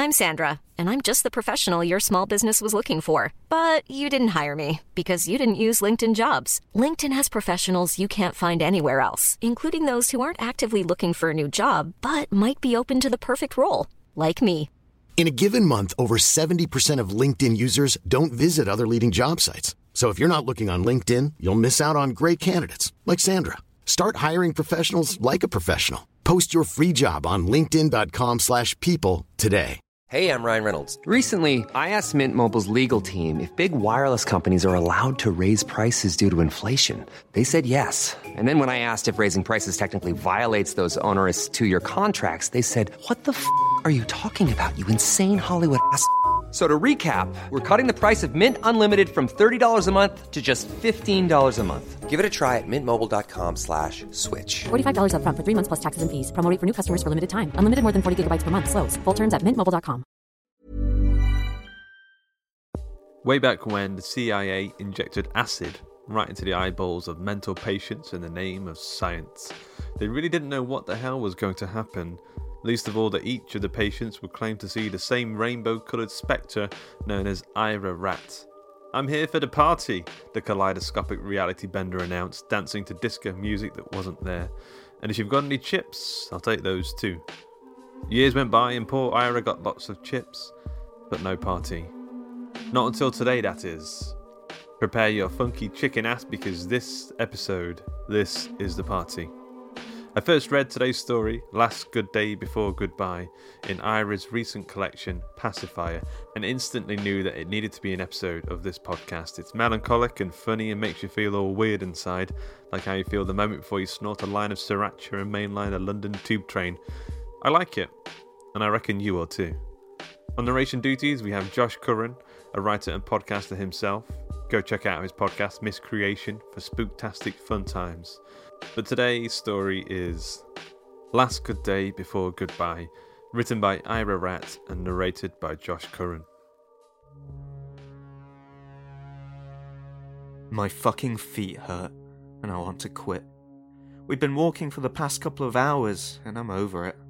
I'm Sandra, and I'm just the professional your small business was looking for. But you didn't hire me because you didn't use LinkedIn Jobs. LinkedIn has professionals you can't find anywhere else, including those who aren't actively looking for a new job, but might be open to the perfect role, like me. In a given month, over 70% of LinkedIn users don't visit other leading job sites. So if you're not looking on LinkedIn, you'll miss out on great candidates like Sandra. Start hiring professionals like a professional. Post your free job on linkedin.com/people today. Hey, I'm Ryan Reynolds. Recently, I asked Mint Mobile's legal team if big wireless companies are allowed to raise prices due to inflation. They said yes. And then when I asked if raising prices technically violates those onerous 2-year contracts, they said, "What the f*** are you talking about, you insane Hollywood ass?" So to recap, we're cutting the price of Mint Unlimited from $30 a month to just $15 a month. Give it a try at mintmobile.com/switch. $45 up front for 3 months plus taxes and fees. Promo rate for new customers for limited time. Unlimited more than 40 gigabytes per month. Slows full terms at mintmobile.com. Way back when the CIA injected acid right into the eyeballs of mental patients in the name of science, they really didn't know what the hell was going to happen. Least of all that each of the patients would claim to see the same rainbow-coloured spectre known as Ira Rat. "I'm here for the party," the kaleidoscopic reality bender announced, dancing to disco music that wasn't there. "And if you've got any chips, I'll take those too." Years went by and poor Ira got lots of chips, but no party. Not until today, that is. Prepare your funky chicken ass because this is the party. I first read today's story, Last Good Day Before Goodbye, in Ira's recent collection, Pacifier, and instantly knew that it needed to be an episode of this podcast. It's melancholic and funny and makes you feel all weird inside, like how you feel the moment before you snort a line of sriracha and mainline a London tube train. I like it, and I reckon you will too. On narration duties, we have Josh Curran, a writer and podcaster himself. Go check out his podcast, Miscreation, for spooktastic fun times. But today's story is Last Good Day Before Goodbye, written by Ira Rat and narrated by Josh Curran. My fucking feet hurt, and I want to quit. We've been walking for the past couple of hours, and I'm over it.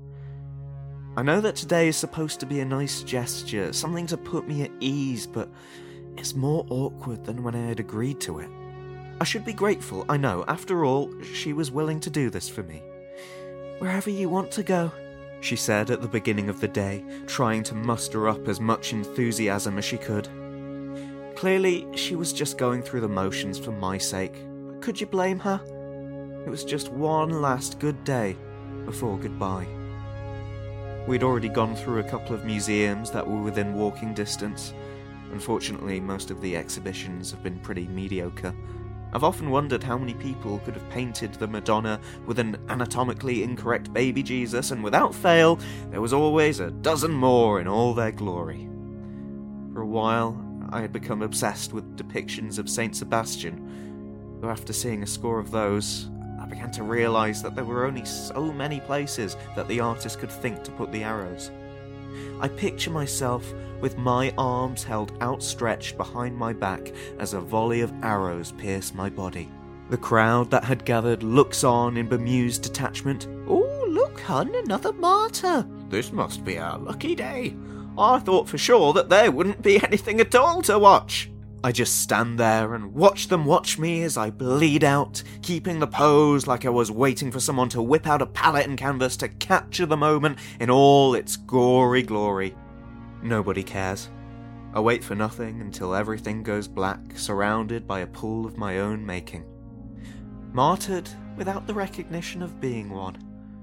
I know that today is supposed to be a nice gesture, something to put me at ease, but it's more awkward than when I had agreed to it. I should be grateful, I know. After all, she was willing to do this for me. "Wherever you want to go," she said at the beginning of the day, trying to muster up as much enthusiasm as she could. Clearly, she was just going through the motions for my sake. Could you blame her? It was just one last good day before goodbye. We'd already gone through a couple of museums that were within walking distance. Unfortunately, most of the exhibitions have been pretty mediocre. I've often wondered how many people could have painted the Madonna with an anatomically incorrect baby Jesus, and without fail, there was always a dozen more in all their glory. For a while, I had become obsessed with depictions of Saint Sebastian, though after seeing a score of those, I began to realise that there were only so many places that the artist could think to put the arrows. I picture myself with my arms held outstretched behind my back as a volley of arrows pierce my body. The crowd that had gathered looks on in bemused detachment. "Oh, look, hun, another martyr. This must be our lucky day. I thought for sure that there wouldn't be anything at all to watch." I just stand there and watch them watch me as I bleed out, keeping the pose like I was waiting for someone to whip out a palette and canvas to capture the moment in all its gory glory. Nobody cares. I wait for nothing until everything goes black, surrounded by a pool of my own making. Martyred without the recognition of being one.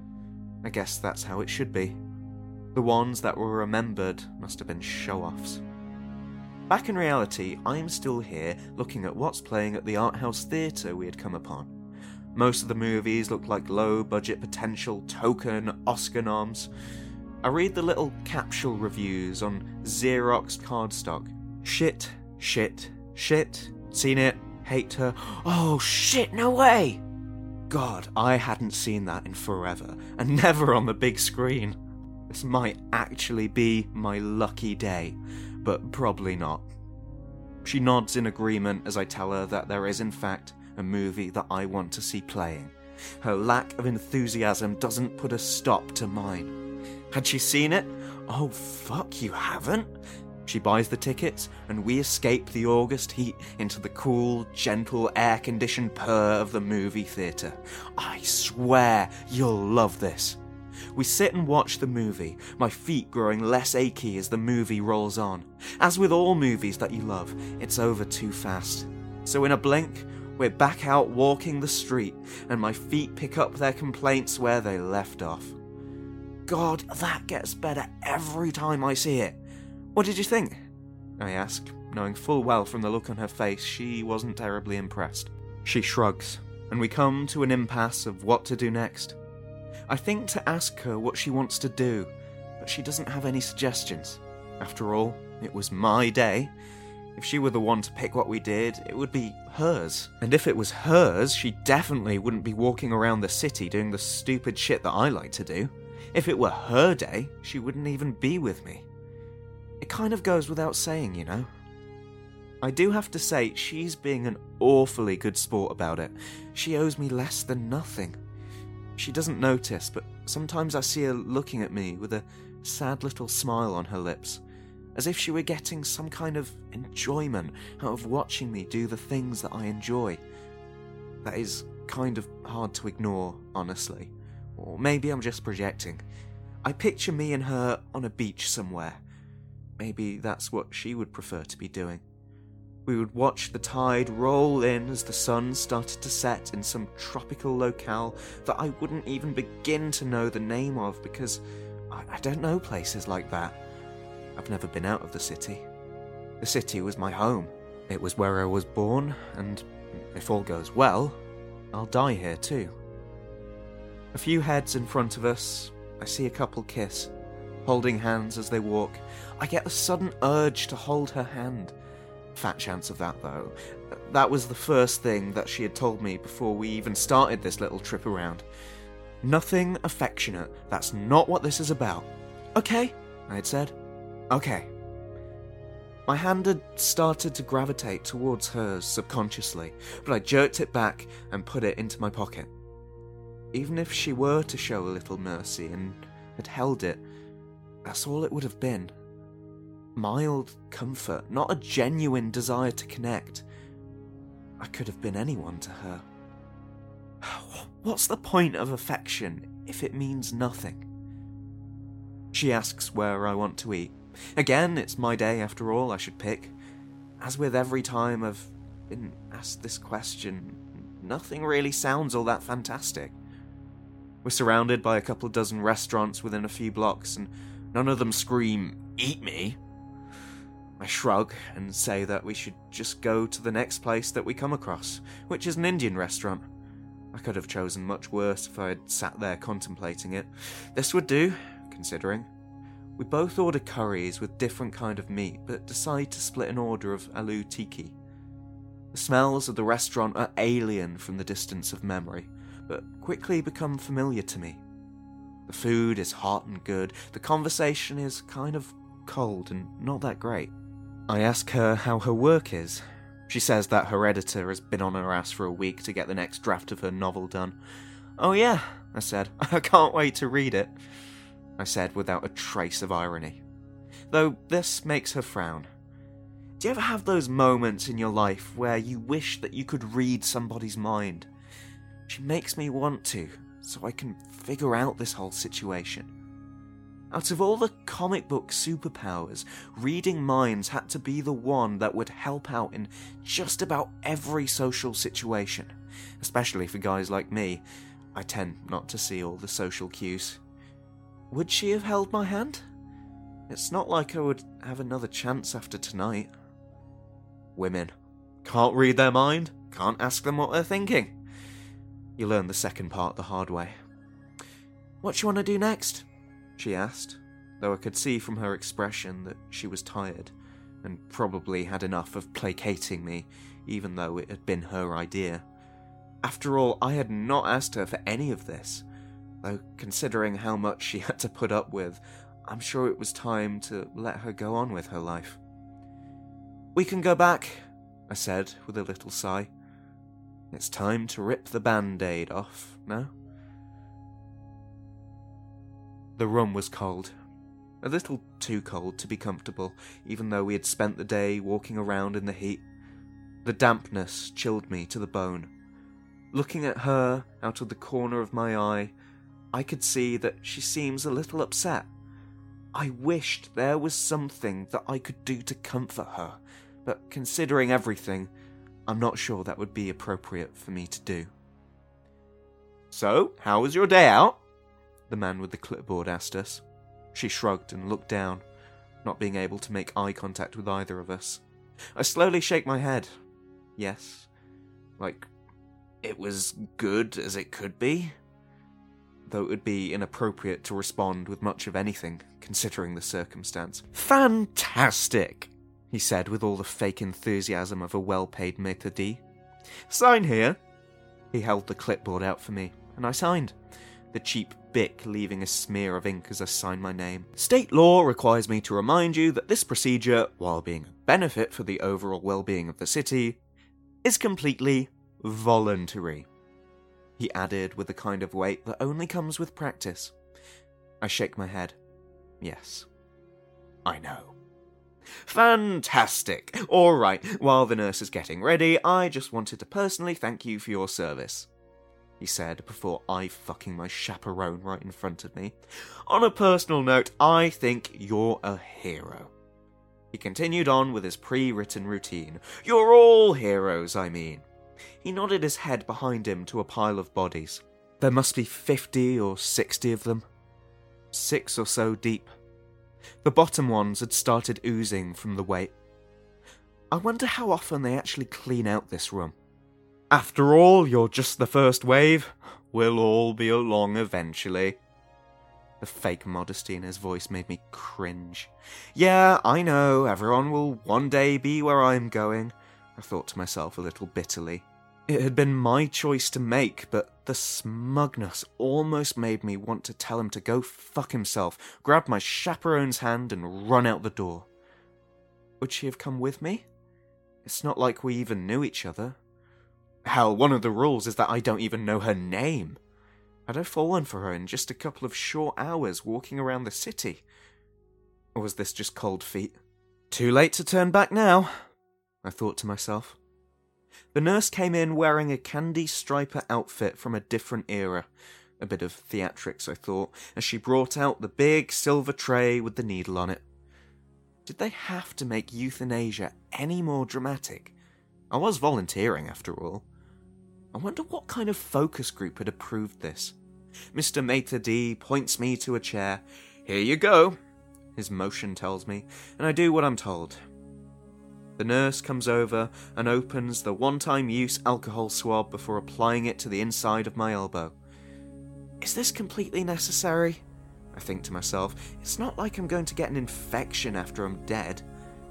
I guess that's how it should be. The ones that were remembered must have been show-offs. Back in reality, I am still here looking at what's playing at the art house theatre we had come upon. Most of the movies look like low-budget potential token Oscar noms. I read the little capsule reviews on Xerox cardstock. Shit, shit, shit, seen it, hate her, oh shit, no way! God, I hadn't seen that in forever, and never on the big screen. This might actually be my lucky day, but probably not. She nods in agreement as I tell her that there is in fact a movie that I want to see playing. Her lack of enthusiasm doesn't put a stop to mine. Had she seen it? Oh, fuck, you haven't? She buys the tickets, and we escape the August heat into the cool, gentle, air-conditioned purr of the movie theatre. I swear you'll love this. We sit and watch the movie, my feet growing less achy as the movie rolls on. As with all movies that you love, it's over too fast. So in a blink, we're back out walking the street, and my feet pick up their complaints where they left off. God, that gets better every time I see it. What did you think? I ask, knowing full well from the look on her face she wasn't terribly impressed. She shrugs, and we come to an impasse of what to do next. I think to ask her what she wants to do, but she doesn't have any suggestions. After all, it was my day. If she were the one to pick what we did, it would be hers. And if it was hers, she definitely wouldn't be walking around the city doing the stupid shit that I like to do. If it were her day, she wouldn't even be with me. It kind of goes without saying, you know. I do have to say, she's being an awfully good sport about it. She owes me less than nothing. She doesn't notice, but sometimes I see her looking at me with a sad little smile on her lips, as if she were getting some kind of enjoyment out of watching me do the things that I enjoy. That is kind of hard to ignore, honestly. Or maybe I'm just projecting. I picture me and her on a beach somewhere. Maybe that's what she would prefer to be doing. We would watch the tide roll in as the sun started to set in some tropical locale that I wouldn't even begin to know the name of because I don't know places like that. I've never been out of the city. The city was my home. It was where I was born, and if all goes well, I'll die here too. A few heads in front of us, I see a couple kiss, holding hands as they walk. I get a sudden urge to hold her hand. Fat chance of that, though. That was the first thing that she had told me before we even started this little trip around. Nothing affectionate. That's not what this is about. Okay, I had said. Okay. My hand had started to gravitate towards hers subconsciously, but I jerked it back and put it into my pocket. Even if she were to show a little mercy and had held it, that's all it would have been. Mild comfort, not a genuine desire to connect. I could have been anyone to her. What's the point of affection if it means nothing? She asks where I want to eat. Again, it's my day after all, I should pick. As with every time I've been asked this question, nothing really sounds all that fantastic. We're surrounded by a couple of dozen restaurants within a few blocks, and none of them scream, "Eat me!" I shrug and say that we should just go to the next place that we come across, which is an Indian restaurant. I could have chosen much worse if I had sat there contemplating it. This would do, considering. We both order curries with different kind of meat, but decide to split an order of aloo tikki. The smells of the restaurant are alien from the distance of memory, but quickly become familiar to me. The food is hot and good, the conversation is kind of cold and not that great. I ask her how her work is. She says that her editor has been on her ass for a week to get the next draft of her novel done. "Oh yeah," I said. "I can't wait to read it," I said without a trace of irony. Though this makes her frown. Do you ever have those moments in your life where you wish that you could read somebody's mind? She makes me want to, so I can figure out this whole situation. Out of all the comic book superpowers, reading minds had to be the one that would help out in just about every social situation. Especially for guys like me. I tend not to see all the social cues. Would she have held my hand? It's not like I would have another chance after tonight. Women. Can't read their mind, can't ask them what they're thinking. You learn the second part the hard way. "What do you want to do next?" she asked, though I could see from her expression that she was tired, and probably had enough of placating me, even though it had been her idea. After all, I had not asked her for any of this, though considering how much she had to put up with, I'm sure it was time to let her go on with her life. "We can go back," I said with a little sigh. It's time to rip the band-aid off, no? The room was cold. a little too cold to be comfortable, even though we had spent the day walking around in the heat. The dampness chilled me to the bone. Looking at her out of the corner of my eye, I could see that she seems a little upset. I wished there was something that I could do to comfort her, but considering everything, I'm not sure that would be appropriate for me to do. "So, how was your day out?" the man with the clipboard asked us. She shrugged and looked down, not being able to make eye contact with either of us. I slowly shake my head. Yes. It was good as it could be. Though it would be inappropriate to respond with much of anything, considering the circumstance. "Fantastic!" he said with all the fake enthusiasm of a well-paid maître d'. "Sign here." He held the clipboard out for me, and I signed, the cheap bic leaving a smear of ink as I signed my name. "State law requires me to remind you that this procedure, while being a benefit for the overall well-being of the city, is completely voluntary," he added with a kind of weight that only comes with practice. I shake my head. Yes, I know. "Fantastic! All right, while the nurse is getting ready, I just wanted to personally thank you for your service," he said before eye-fucking my chaperone right in front of me. "On a personal note, I think you're a hero." He continued on with his pre-written routine. "You're all heroes, I mean." He nodded his head behind him to a pile of bodies. There must be 50 or 60 of them. 6 or so deep. The bottom ones had started oozing from the weight. I wonder how often they actually clean out this room. "After all, you're just the first wave. We'll all be along eventually." The fake modesty in his voice made me cringe. "Yeah, I know, everyone will one day be where I'm going," I thought to myself a little bitterly. It had been my choice to make, but the smugness almost made me want to tell him to go fuck himself, grab my chaperone's hand and run out the door. Would she have come with me? It's not like we even knew each other. Hell, one of the rules is that I don't even know her name. Had I fallen for her in just a couple of short hours walking around the city? Or was this just cold feet? Too late to turn back now, I thought to myself. The nurse came in wearing a candy striper outfit from a different era. A bit of theatrics, I thought, as she brought out the big silver tray with the needle on it. Did they have to make euthanasia any more dramatic? I was volunteering, after all. I wonder what kind of focus group had approved this. Mr. Maître D points me to a chair. "Here you go," his motion tells me, and I do what I'm told. The nurse comes over and opens the one-time use alcohol swab before applying it to the inside of my elbow. Is this completely necessary? I think to myself. It's not like I'm going to get an infection after I'm dead.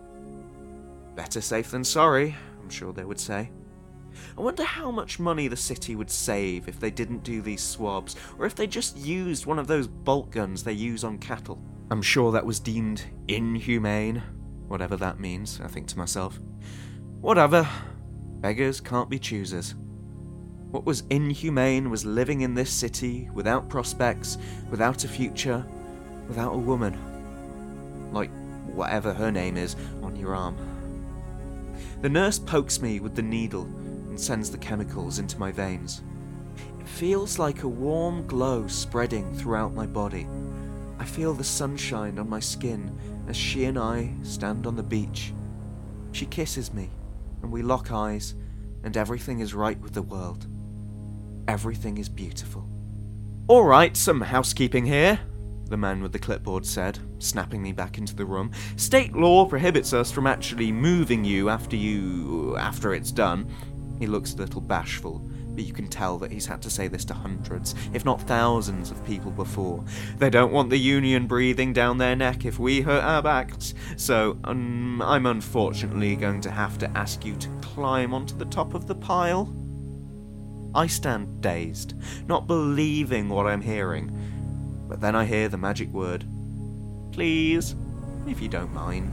Better safe than sorry, I'm sure they would say. I wonder how much money the city would save if they didn't do these swabs, or if they just used one of those bolt guns they use on cattle. I'm sure that was deemed inhumane, whatever that means, I think to myself. Whatever. Beggars can't be choosers. What was inhumane was living in this city without prospects, without a future, without a woman. Like whatever her name is on your arm. The nurse pokes me with the needle and sends the chemicals into my veins. It feels like a warm glow spreading throughout my body. I feel the sunshine on my skin as she and I stand on the beach. She kisses me, and we lock eyes, and everything is right with the world. Everything is beautiful. "All right, some housekeeping here," the man with the clipboard said, snapping me back into the room. "State law prohibits us from actually moving you after it's done." He looks a little bashful, but you can tell that he's had to say this to hundreds, if not thousands of people before. They don't want the union breathing down their neck if we hurt our backs, so I'm unfortunately going to have to ask you to climb onto the top of the pile. I stand dazed, not believing what I'm hearing, but then I hear the magic word, "Please, if you don't mind."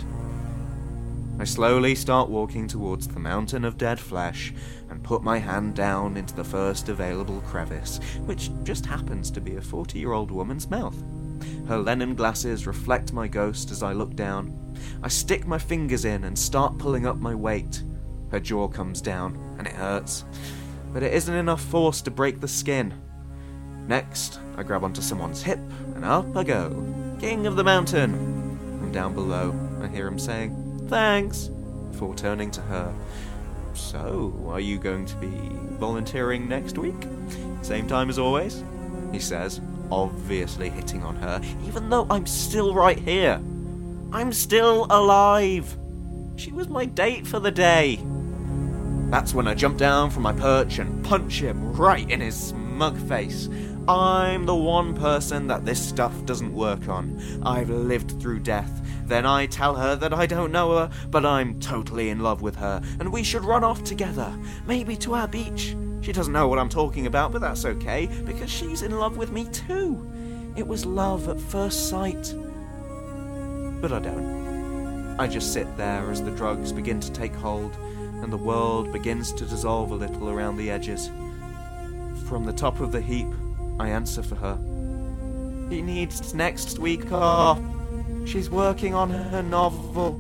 I slowly start walking towards the mountain of dead flesh and put my hand down into the first available crevice, which just happens to be a 40-year-old woman's mouth. Her Lennon glasses reflect my ghost as I look down. I stick my fingers in and start pulling up my weight. Her jaw comes down, and it hurts. But it isn't enough force to break the skin. Next, I grab onto someone's hip, and up I go. King of the mountain! From down below, I hear him saying, "Thanks," before turning to her. "So, are you going to be volunteering next week? Same time as always?" he says, obviously hitting on her, even though I'm still right here. I'm still alive. She was my date for the day. That's when I jump down from my perch and punch him right in his smug face. I'm the one person that this stuff doesn't work on. I've lived through death. Then I tell her that I don't know her, but I'm totally in love with her, and we should run off together, maybe to our beach. She doesn't know what I'm talking about, but that's okay, because she's in love with me too. It was love at first sight. But I don't. I just sit there as the drugs begin to take hold, and the world begins to dissolve a little around the edges. From the top of the heap, I answer for her. She needs next week off. She's working on her novel.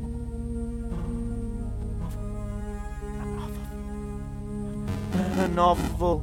Her novel.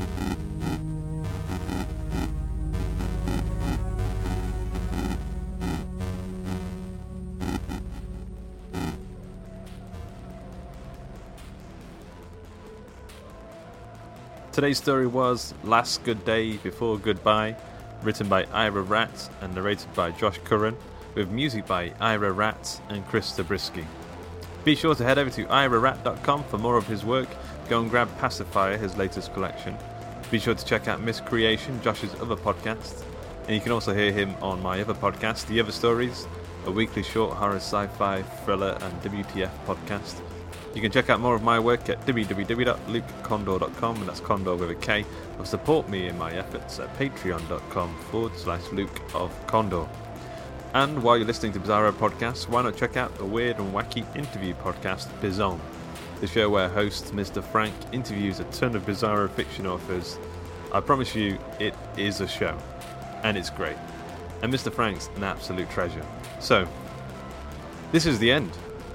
Today's story was Last Good Day Before Goodbye, written by Ira Rat and narrated by Josh Curran, with music by Ira Rat and Chris Zabriskie. Be sure to head over to irarat.com for more of his work. Go and grab Pacifier, his latest collection. Be sure to check out Miscreation, Josh's other podcast. And you can also hear him on my other podcast, The Other Stories, a weekly short horror, sci-fi, thriller and WTF podcast. You can check out more of my work at www.lukecondor.com, and that's Condor with a K, or support me in my efforts at patreon.com/Luke of Condor. And while you're listening to Bizarro Podcasts, why not check out the weird and wacky interview podcast, Bizon, the show where host Mr. Frank interviews a ton of bizarro fiction authors. I promise you, it is a show, and it's great. And Mr. Frank's an absolute treasure. So, this is the end.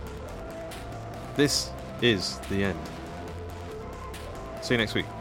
This is the end. See you next week.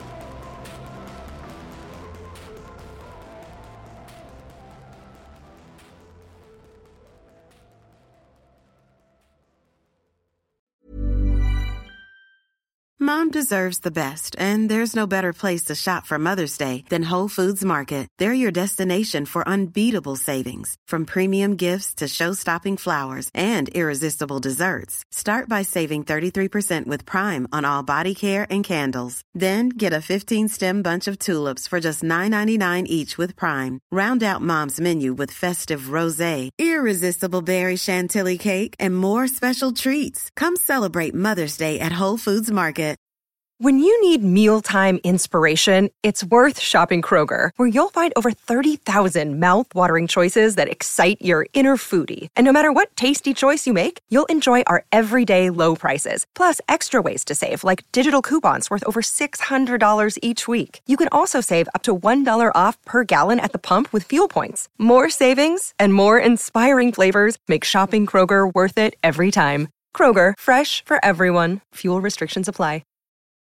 Mom deserves the best, and there's no better place to shop for Mother's Day than Whole Foods Market. They're your destination for unbeatable savings, from premium gifts to show-stopping flowers and irresistible desserts. Start by saving 33% with Prime on all body care and candles. Then get a 15-stem bunch of tulips for just $9.99 each with Prime. Round out Mom's menu with festive rosé, irresistible berry chantilly cake, and more special treats. Come celebrate Mother's Day at Whole Foods Market. When you need mealtime inspiration, it's worth shopping Kroger, where you'll find over 30,000 mouth-watering choices that excite your inner foodie. And no matter what tasty choice you make, you'll enjoy our everyday low prices, plus extra ways to save, like digital coupons worth over $600 each week. You can also save up to $1 off per gallon at the pump with fuel points. More savings and more inspiring flavors make shopping Kroger worth it every time. Kroger, fresh for everyone. Fuel restrictions apply.